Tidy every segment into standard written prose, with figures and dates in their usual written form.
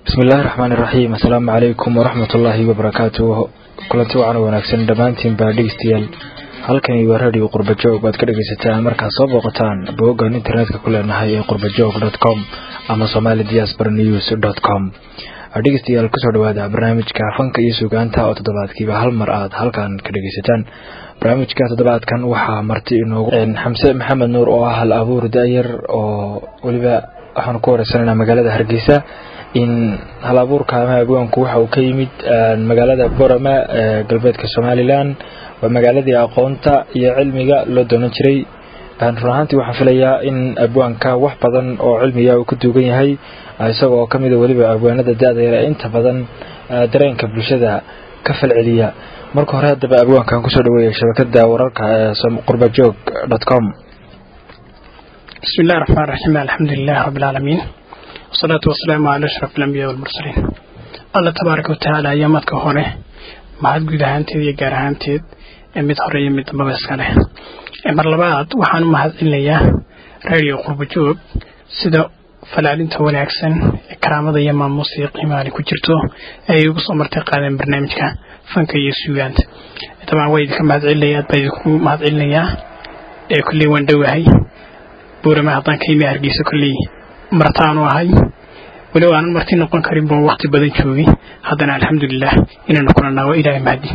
بسم الله الرحمن الرحيم. السلام عليكم ورحمة الله وبركاته. كلنتي وعنا wanaagsan dhamaantiin baa dhigeystayaal halkani waa radio qurbajoog baad ka dhageysataan markaa soo booqataan boggan internetka ku leenahay ee qurbajoog.com ama somalidiasporanews.com. dhageystayaal ku soo dhawaada barnaamijka fanka iyo suugaanta oo toddobaadkiiba hal mar aad halkan ka dhageysataan. barnaamijka toddobaadkan waxaa marti inoogu Xamse Maxamed Nuur oo ah hal abuur daayir oo waliba waxaan ku wareysanaa magaalada Hargeysa in hal abuurka abwaanku waxa uu ka yimid magaalada Boorama galbeedka Somaliland waa magaaladii aqoonta iyo cilmiga loo doonan jiray. runtii waxaan filayaa in abwaanka wax badan oo cilmiga uu ku duugan yahay isagoo kamid ah waliba abwaanada daadayra inta badan dareenka bulshada ka falceliya. marka hore hadaba abwaankan ku soo dhaweeyay shabakada wararka qurbajoog.com. بسم الله الرحمن الرحيم. الحمد لله رب العالمين والصلاة والسلام على أشرف الأنبياء والمرسلين. الله تبارك وتعالى يامتك هونه معاد جودهانتيد iyo gaarahanteed mid hore iyo mid dambaba iska leh. mar labaad waxaan u mahadcelinayaa radio qurbajoog sida falaalinta wanaagsan ee karaamada iyo maamuusiga qiimaha ku jirto ay ugu soo martay qaadeen barnaamijka fanka iyo suugaanta. tabaan way ka mahadcelinayaa bay ku mahadcelinayaa ee kulli waan dhawahay Boorama hadan ka yimid Hargeysa kulli martaanu ahay wali waan martii noqon karin boo waqti badan joogay haddana alxamdulillah inaan noqonaa waa ilaahay mahdi.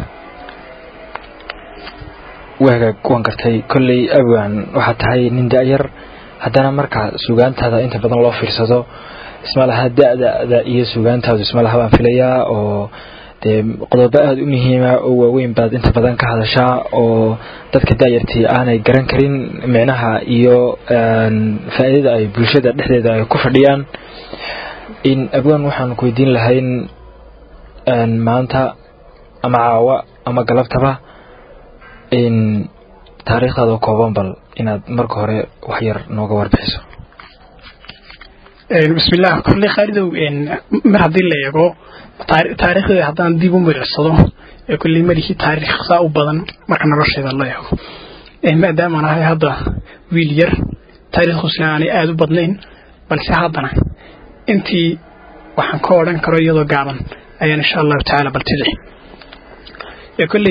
waaga kuwan gartay kulli abwaan waxa tahay nin daayar haddana marka suugaantaada inta badan loo fiirsado ismalaha daada iyo suugaantaadu ismalaha baan filayaa oo qodobo aad u muhiim ah oo waaweyn baad inta badan ka hadashaa oo dadka daayartii aanay garan karin macnaha iyo faa'iidada ay bulshada dhexdeeda ay ku fadhiyaan. in abwaan waxaan ku weydiin lahayn maanta ama caawa ama galabtaba in taariikhdaada kooban bal inaad marka hore wax yar nooga warbixiso. bismillah kulli khayridow mar hadii la eego taariikhda haddaan dib u miricsado ee kulli markii taariikh saa u badan marka nolosheeda la eego maadaama aan ahay hadda wiil yar taariikhdiisana aanay aad u badnayn balse haddana intii waxaan ka oran karo iyadoo gaaban ayaan insha Allah taala baltidii kulli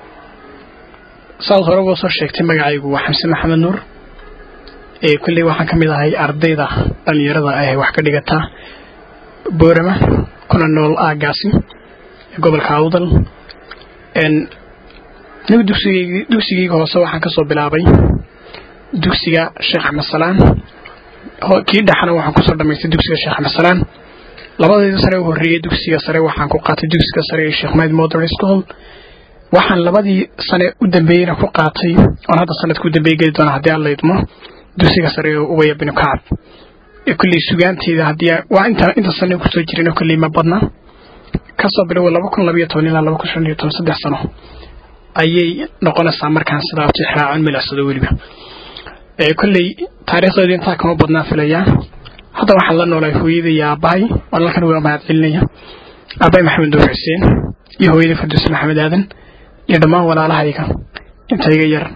soo hore soo sheegtay magacaygu waa Xamse Maxamed Nuur kulli waxaan kamid ahay ardayda dhalinyarada ay wax ka dhigata Boorama kuna nool aagaasi gobolka Awdal dugsiga hoose waxaan ka soo bilaabay dugsiga Sheekh Axmed Salaan kii dhaxana waxaan ku soo dhameystay dugsiga Sheekh Axmed Salaan labadii sare oo horeeyay dugsiga sare waxaan ku qaatay dugsiga sare ee Sheekh Ahmed Modern School waxaan labadii sane u dambeeyay ku qaatay oo hadda sanadku u dambeeyay doona hadii alla idmo dugsiga sare oo Ubay ibn Ka'ab kulli suugaanteeda hadii waa inta sane ku soo jireen kulli ma badna ka soo bilow 2012 ilaa 2013 sano ayay noqonaysaa markaan sidaa u tixraacin milaasado waliba kulli taariikhdeeda inta kama badna filaya hadda waxaan la noolay hooyada iyo aabbahay walaalkan waa mahadcelinaya aabbahay Maxamed Nuur Xuseen iyo hooyada Fadus Maxamed Aadan iyo dhamaan walaalahayga inta iga yar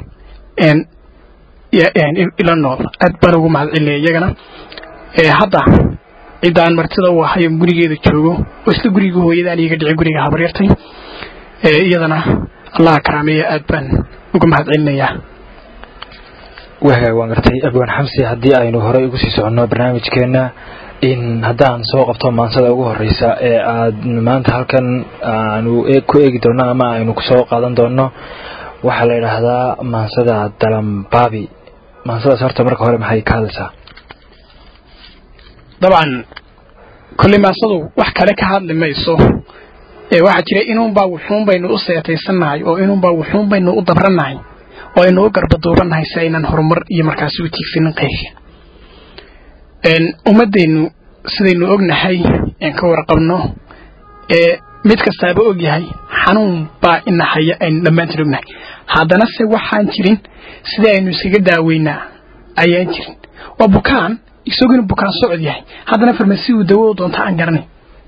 ila nool aad baan ugu mahadcelinaya iyagana hadda idaan martida u ahay gurigeeda joogo oo isla guriga hooyada aniga dhicay guriga habaryartay iyadana Allah karaameeyo aad baan ugu mahadcelinaya. waaga waan gartay abwaan Xamse hadii aynu hore ugu sii socono barnaamijkeena in hadaan soo qabto maansada ugu horeysa ee aad maanta halkan aanu ku eegi doono ama aynu ku soo qaadan doono waxa la yiraahdaa maansada Dalambaabi. maansada horta marka hore maxay ka hadlaysaa? dabcan kulli maansadu wax kale ka hadli mayso waxa jira inuu baa wuxuun baynu u seetaysanahay oo inuu baa wuxuun baynu u dabranahay oo inuu garbadoobanahay si aynan horumar iyo markaas u tiigsin qeexin ummadeenu sidaynu ognahay in ka warqabno mid kastaaba og yahay xanuun baa inahaya in dhamaantiin ognahay haddana se waxaan jirin sida aynu iskaga daaweynaa ayaan jirin waa bukaan isaguna bukaan socod yahay haddana farmasi uu dawo doonta aan garanay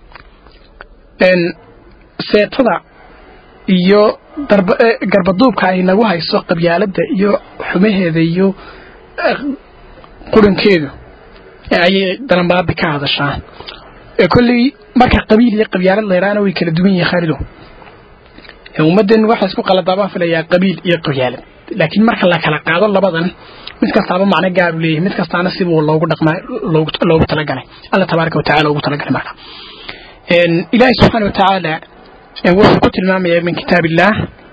seetada iyo garbaduubka ay nagu hayso qabyaalada iyo xumaheeda iyo qurankeedu ay Dalambaabi ka hadashaa كل مركز قبيل قبيلة ليران ويكل الدنيا خارجه ومدن واحد اسمه قال ضباب فلا قبيل قبيلة لكن مركز لك على قاعدة الله بدن مثل صعب معنا قالوا ليه مثل صعب نصيب والله قدك ما لو بتلقني الله تبارك وتعالى وبتلقني مركز إن إلهي سبحانه وتعالى وفقت المامية من كتاب الله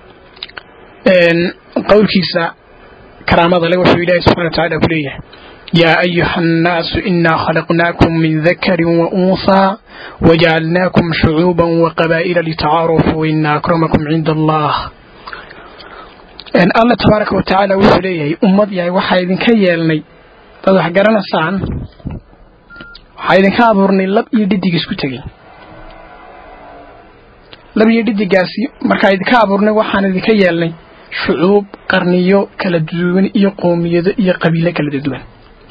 إن قول كيسا كرامة الله وفي إلهي سبحانه وتعالى بليه يا أيها الناس إنا خلقناكم من ذكر وأنثى وجعلناكم شعوبا وقبائل لتعارفوا إن أكرمكم عند الله إن الله تبارك وتعالى وفي أمضي وحايدين كيالني تضح قرنا السعن وحايدين كابرني لب يدي جسكتكي لب يدي جاسي مركايد كابرني وحان ذي كيالني شعوب قرنيو كلا دوين إيا قومية إيا قبيلة كلا دوين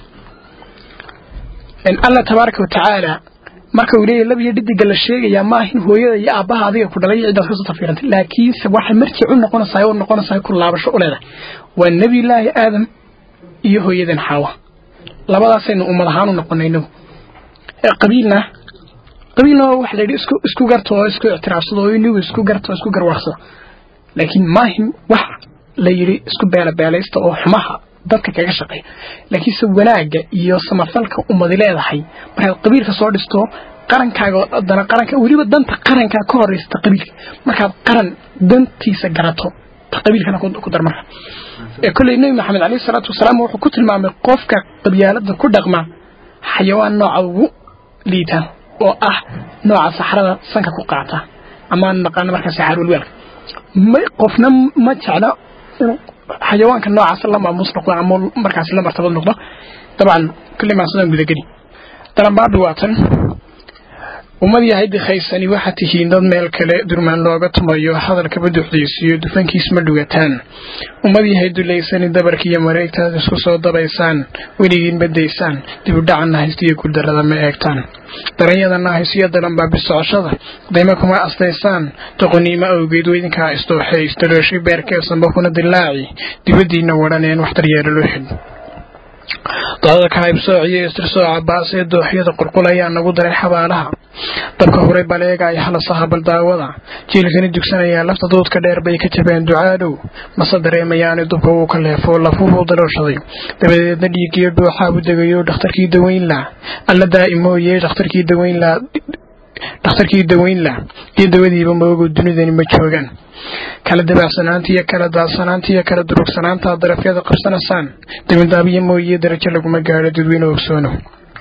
إن الله تبارك وتعالى marka uu leeyahay laba dhidig la sheegaya ma ahin hooyada iyo aabaha adiga ku dhalay cid dadka soo fiirantay laakiin waxa markii uu noqonayo ku laabasho u leedahay waa nabi ilaahi aadam iyo hooyadan xawa labadaas aynu ummad ahaan u noqonayno qabiilna wax la yiraahdo isku garto oo isku ictiraafsado oo inuu isku garto isku garwaaqso laakiin ma ahin wax la yiri isku beelaysta oo xumaha dadka kaga shaqeeyo laakiin si wanaaga iyo samafalka ummad leedahay marka qabiilka soo dhisto qarankaaga dana qaranka waliba danta qaranka ka horeysta qabiilka marka qaran dantiisa garato qabiilkana ku darmarka kulli nabi maxamed alayhi salatu wasalaam wuxuu ku tilmaamay qofka qabyaalada ku dhaqma xayawaan nooca ugu liita oo ah nooca saxarada sanka ku qaata ama naqaan marka saxar walwal ma qofna ma jecla حيوان كان نوع أصلا ما مصنع وعمل مركز لما ارتبط نقطة طبعا كل ما صنع بذكري طبعا بعد وقتن وماذا هيدي خيساني واحد تهين ضد مال كلا درمان لوجت ما يحضر كبدو حديثي دفن كيس مدوجتان وماذا هيدي ليساني دبرك يا مريك هذا سوسو دبيسان وليين بديسان تبدأ عنا هستي كل درة ما أكتان ترى أنا هسيا درم باب الصعشة دايما كما أصليسان تغني ما أوجدوا إذا كاستوحي استلوشي بيركي صنبكون الدلاعي تبدي نورانين وحتريار الوحد طالع كايب ساعي استرساع عباس يدوحية قرقلية نقود ريحة بالها طبقه هوري باليقا يحل الصحاب الداوضة جيل كان الدكسانة يالفت ضوط كدير بي كتبين دعادو مصدر يمياني دبكه وكلفه لفوه دلوشضي دبدا نديك يدوحا ودقيو دختر كي دوين لا ألا دائمو يه دختر كي دوين لا دختركي دوين لا يدودي بموجود الدنيا ذي متشوجان كلا دبع سنانتي كلا دا سنانتي كلا دروك سنانتا ضرب يد قرصنا سان دم دابي مويه درجة لكم مجال دوين وكسونه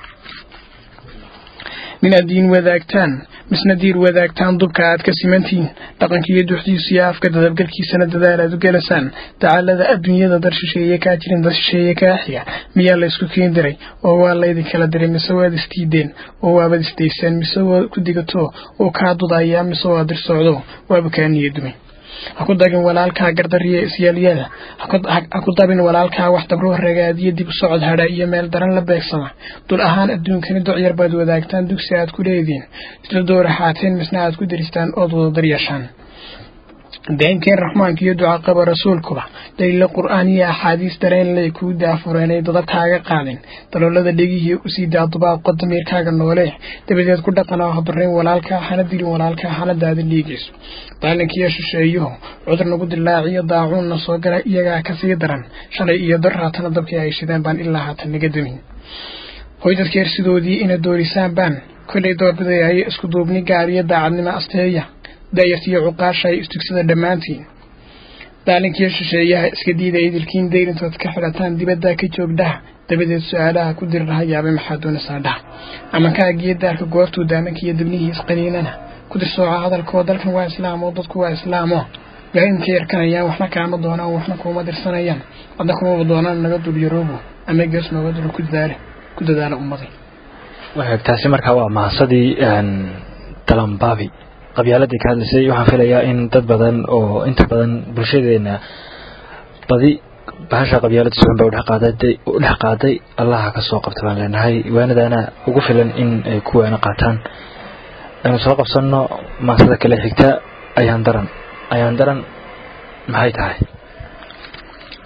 من الدين وذاكتان مسندير وذاكتان ضبكات كسمنتين طبعا كي يدو حديث سياف كذا ذبقل كي سنة دالة ذو جلسان تعالى ذا الدنيا ذا درش شيء كاترين درش شيء كاحيا ميال يسكوكين دري وهو الله يدي كلا دري مسوا دستيدين وهو أبد استيسان مسوا كديكتو وكادو ضايا مسوا درس عدو وابكان يدمي أكو دابين walaalka gardariye isyaaliyada aku daabin walaalka wax dabro ragaadiye dib socod hada iyo meel daran la beegsama dul ahaan adduunkani dociyar baad wadaagtaan dugsi aad ku leedin isla door xaateen misna aad ku diristaan oo wada daryeeshaan دينكين رحمن كي يدعى قبر رسولكم دليل القرآن أحاديث درين لي كودا فريني ضدك حاجة قادين تلو لذا دقيه أسيد أطباء قدمير كاغا نوليه تبديت كودا قناة حضرين ولالك حانا دير ولالك حانا داد الليجيس طالنك ياشو شايوه عذر نقود الله ضاعون نصوغر إياغا كسيدران شالي إيادر هاتنا ضبك عيشدان بان إلا هاتنا قدمين هويدت كير سيدودي إن الدوريسان بان كل دور بداية اسكو دوبني قارية داعدنا أستهية دايرتي عقاشة استكسد دمانتين دالنك يششيها اسكديدة يدلكين داير انتو تكحلتان دي بدا كيتوب ده دبدت سؤالها كدر لها يابي محادون ساده اما كاقيد دارك قوفتو دانك يدبنيه اسقليننا كدر سوعة هذا الكودالك هو اسلام وضدك هو اسلامه قاين كير كان ايام وحنا كاما دونا وحنا كوما درسان ايام ودكما دونا نقدر يروبو اما يقاس نقدر كددال امضي وحب تاسي مركا ومعصدي تلمبابي qabyaaladii ka hadlaysay waxaan filayaa in dad badan oo inta badan bulshadeena badi bahasha qabyaalada sugan baa u dhex qaaday Allah ka soo qabta baan leenahay waanadana ugu filan in ay kuwana qaataan aynu soo qabsano maasada kale xigta ayaan daran maxay tahay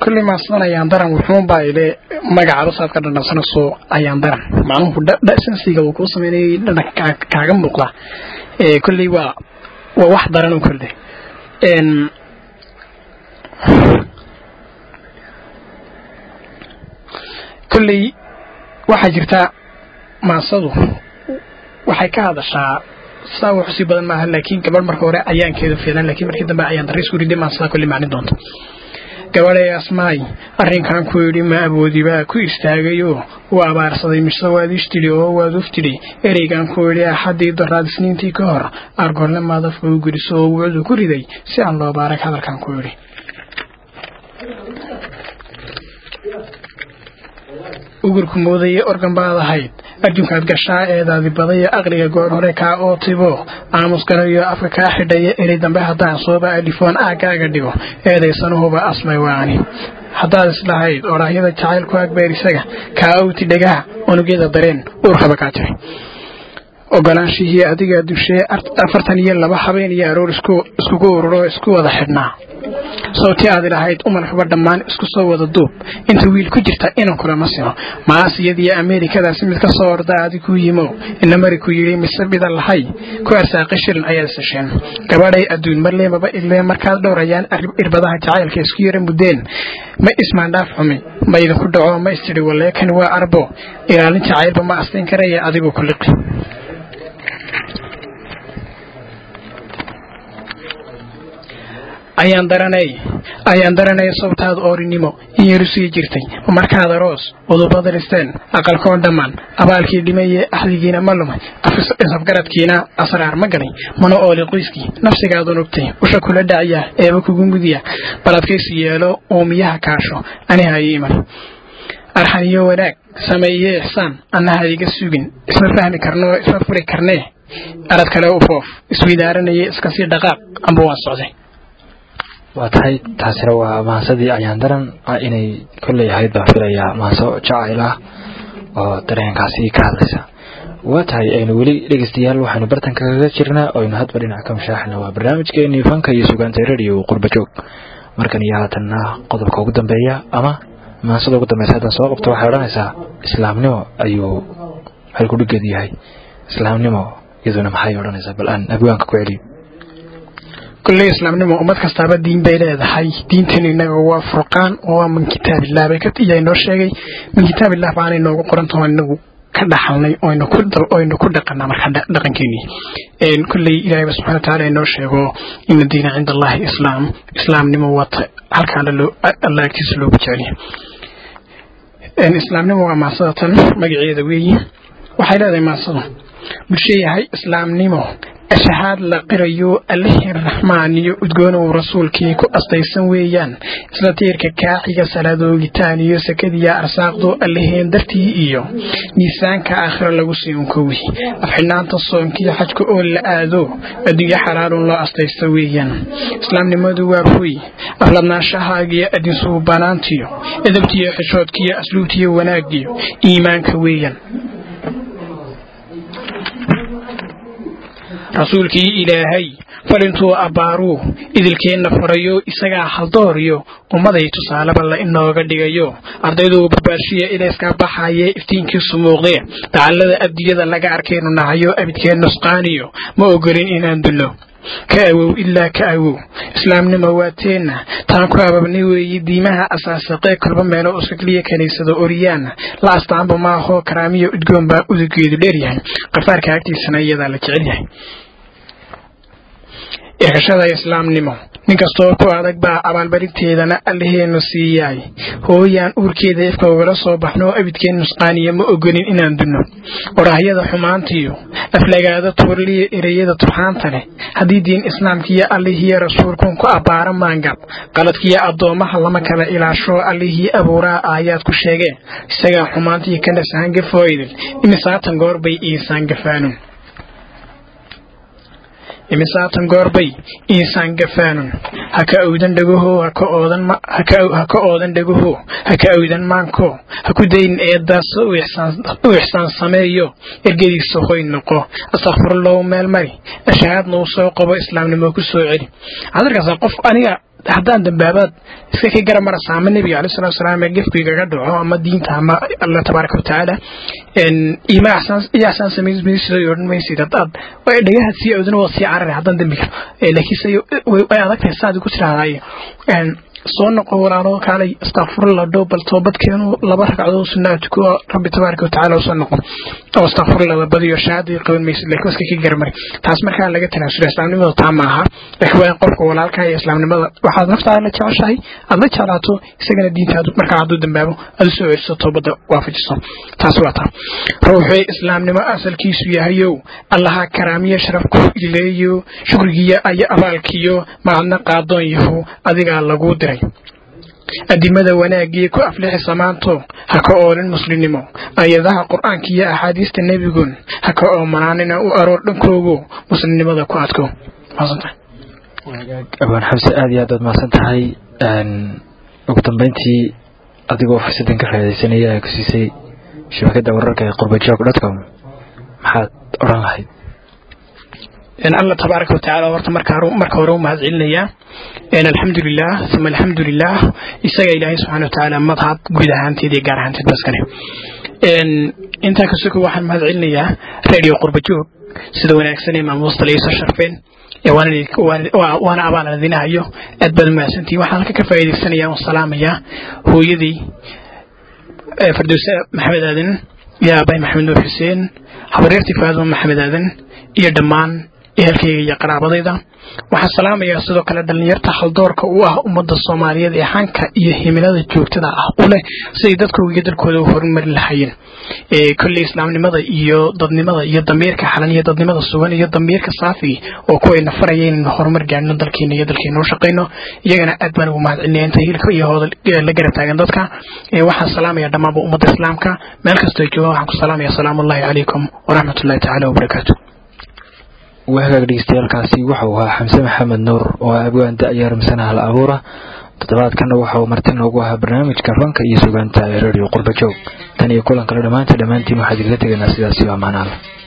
كل ما صنع يندرن وحوم بايله magaca rusaad ka dhanasanaso ayaan daran macnuhu dhaqsansiga uu ku sameeyay kaaga muuqda kulli waa wax daran oo kulli kulli waxa jirta maasadu waxay ka hadashaa saaw xusi badan ma laakiin gabadh marka hore ayaankeedu fiilan laakiin markii dambe ayaan daris ku riday maasada kulli macni doonto gabadhay asmaay arrinkan ku yiri ma awoodiba ku istaagayo waa abaarsaday mise waad ishtiri oo waad uftiri ereygan ku yiri xadii daraadisniintii ka hor argoolna madaf uu guriso oo wuxuu ku riday si aan loo baarak hadalkan ku yiri ugu mooday organ baadahayd adduunkaad gashaa eedaadi baday aqliga goor hore ka oo tibo aamus karayo afka ka xidhay inay dambe hadaan sooba telefoon aaga dhigo eedaysanuhuba asmay waani hadaad islahayd oraahiyada jacaylku agbeer isaga ka awti dhagaa unugeeda dareen urxaba ka jiray ogolaanshihi adiga dushee 42 habeen iyo aroor isku ururo isku wada xidhnaa sawti aad ilahayd umanxba dhamaan isku soo wada duub inta wiil ku jirta inaan kula masino maasiyadii Ameerikada simid ka soo orda aad ku yimo in Ameeriku yiri misabida lahay ku arsaaqay shilin ayaa sasheen gabadhay adduun marleemaba ilaa markaad dhowrayaan irbadaha jacaylka isku yara mudeen ma ismaan dhaaf xumi ma idin ku dhaco ma istiri waleekan waa arbo ilaalin jacaylba ma asteen karaya adigu ku liqi ayaan daranay sabtaad oorinimo yeerusi jirtay markaad aroos udubadaristeen aqalkoon dhamaan abaalkii dhimaye ahligiina malumay afgaradkiina asraar ma galay mana ooli qoyskii nafsigaad u nugtay usha kula dhacaya eeba kugu mudiya baladkaysi yeelo oo miyaha kaasho ani hayiimay arxaniyo wanaag sameeyay ihsaan annaha iga sugin isma fahmi karno isma furi karnee arad kale u foof isweydaaranaye iska sii dhaqaaq amba waan socday واتحي تاسرة وماسدي أيان درن إني كل يهيد بفريا ماسو جايلا ودرين كاسي كالسا واتحي إن ولي لجستيال وحنو برتن كذكرنا أو إن هاد بدينا كم شاحنا وبرنامج كأني فانك يسوقان تريديو وقربجوك مركن ياتنا قدر كوجدن بيا أما ما صدق قدر مساعد سواق بتوع حرانسا إسلام نو أيو هل كل جدي هاي إسلام نو يزون محاي حرانسا بل أن أبوان كقولي كل إسلام نمو أمد كستابة دين بيلا هاي دين تنين هو فرقان هو من كتاب الله بكت إياه نور شيء من كتاب الله بعاني نو قرآن ثم نو كذا حالنا أو إنه كذا قلنا مرحلة دقن كيني إن كل إله سبحانه وتعالى نور شيء هو إن الدين عند الله إسلام نمو وط هل كان الله يكتسلو بجاني إن إسلام نمو معصية مجيء ذوي وحيلا ذي معصية بالشيء هاي إسلام نمو أشهد لقريو الله الرحمن يؤدقون ورسول كيكو أستيسن ويان إسلاتير كاكاحية سلادو جتانيو سكديا أرساقدو الله يندرتي إيو نيسان كآخر لغسيون كوي أفحنان تصوم كي حجكو أول لآذو أدوية حلال الله أستيسن ويان إسلام نمدو وارفوي أغلبنا شهاقيا أدن صوبانانتيو إذبتيو حشود كي أسلوتيو وناقيو إيمان كويان rasuulkii ilaahay falintuu abaaruu idilkeenna farayo isaga haldooriyo ummaday tusaalaba la inooga dhigayo ardaydu barbaarshiya ilayska baxaye iftiinkiisu muuqdee tacallada abdiyada laga arkayno nahayo abidkeen nusqaaniyo ma ogolin inaan dullo كأوو إلا كأوو إسلامنا مواتينا تانكو أبابني ويديمها أساسقي كربا مينو أسكلية كنيسة أوريانا لا أستعب ما هو كرامية أدقون با أدقيد ليريان قفار كاكتي سنية ذلك عليها إرشاد إسلام نمو ninkastoo ku adag baa abaalbarinteedana allaheenu siiyay hooyaan uurkeeda ifka uga soo baxno abidkeen nusqaaniya ma ogolin inaan dunno qoraahyada xumaantiyo aflagaada tuurliya ereyada turxaanta leh haddii diin islaamkiya allahiya rasuulkun ku abaara maangab qaladkiya addoomaha lama kala ilaasho allihii abuuraa aayaad ku sheegeen isagaa xumaantiya ka nasahan gafooydil imisaatan goor bay iisaan gafaanun imisaatan goorbay insan gafaanun haka awdan dhagoho haka oodan dhagoho haka awdan maanko haku dayn eedaas u ihsaan sameeyo ergadiisa hoy noqo astaghfirullah meel mari ashhaad noo soo qabo islaamnimo ku soo celi adarkaas qof aniga haddaan dambaabad iska ka garamara saama nabiga alayhi salaatu wasalaam gefkiga ga dhaco ama diinta ama Allah tabaaraka wa taala ima ahsan sameeyay yoran meesii dad way dhagaha si awdana waa si carar haddaan dambiga laakiin way adag saad ku tiraahday soo noqo walaalo kaalay astaghfirullah doobal toobadkeenu laba ragcadood sunnah ku rabbi tabaaraka wa taala soo noqo oo astaghfirullah badiyo shaadi qaban meesii laakiin iska ka garamar taas marka laga tanaasulo islaamnimada taamaha laakiin waa qofka walaalka ee islaamnimada waxa naftaada la jeceshahay ama jeclaato isagana diintaadu marka aad u dambaabo aad soo celiso toobada waafajiso taas waa taa ruuxi islaamnimo asalkiisu yahayo allah karaamiye sharaf ku ileeyo shukrigiya ay abaalkiyo maadna qaadoon yahu adiga lagu diray adimada wanaagiye ku aflixi samaanto haka oolan muslimnimo ayadaha quraanka iyo ahadiista nabigun haka oo manaanina u aroor dhankoogo muslimnimada ku adko abaan xabsi aad iyo aad maasan tahay ugu dambeyntii adigoo fursadan ka raadaysanaya ay ku siisay shabakada wararka ee qurbajoog.com maxaad oran lahayd إن الله تبارك وتعالى ورت مركه روم هذا علنيا إن الحمد لله ثم الحمد لله يسجى إلهي سبحانه وتعالى مضحك جودها أنتي دي جارها أنتي بسكنه إن أنت كسوق واحد هذا علنيا راديو قربجوك سدونا أكسني مع موصل ليس شرفين وأنا أبان الذين هيو أدبل ما سنتي وحنا كفاية السنة والسلام يا هو يدي فردوس محمد آدن يا أبي محمد نور حسين حضرتي فاضل محمد آدن يا دمان ehelkayga iyo qaraabadayda waxa salaamaya sidoo kale dhalinyarta haldoorka u ah ummadda Soomaaliyeed ee hanka iyo himilada joogtada ah u leh si dadkooda dalkooda u horumarin lahaayeen kulli islaamnimada iyo dadnimada iyo damiirka xalan iyo dadnimada sugan iyo damiirka saafi oo ku ay nafarayeen in horumar gaarno dalkeena iyo dalkeena u shaqeyno iyagana aad baan ugu mahadcelinayaa inta hilka iyo hoodal la garab taagan dadka waxa salaamaya dhammaan ummadda islaamka meel kasta ay joogaan waxaan ku salaamaya salaamu alaykum wa rahmatullahi ta'ala wa barakatuh وهاجر ديستيالكاسي وحوها حمزة محمد نور وأبوان دأيار مسنة الأبورة تطبعات كانوا وحو مرتين وقوها برنامج كفانك يسوغان تايروري وقربة جوب تاني يقولن كلا دمانتي محادثتك الناس سياسي ومعنى